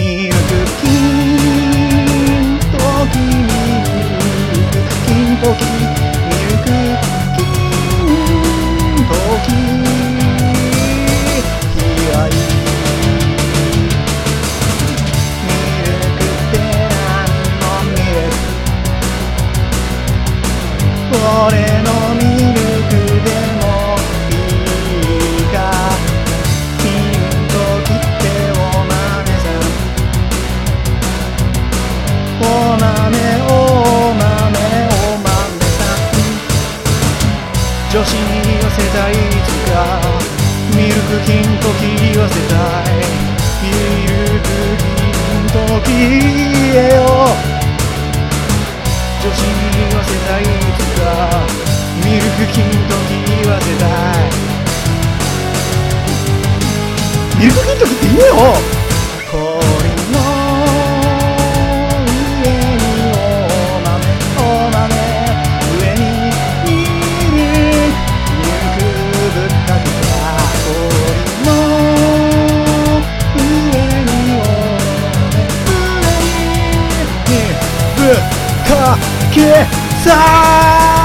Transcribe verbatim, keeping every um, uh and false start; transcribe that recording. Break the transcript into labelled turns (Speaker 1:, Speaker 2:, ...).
Speaker 1: ミルク金時ミルク金時ミルク金時嫌いミルクって何のミルク俺のミルクでもいいか金時ってお豆さんお豆お豆お豆さん女子に寄せたいつかミルク金時言わせたいミルク金時へよ女子に言わせたいつかミルク金時言わせたいミルク金時って言えよ氷の上にお豆お豆上にミルクミルクぶっかけた氷の上にお豆上にぶっかけた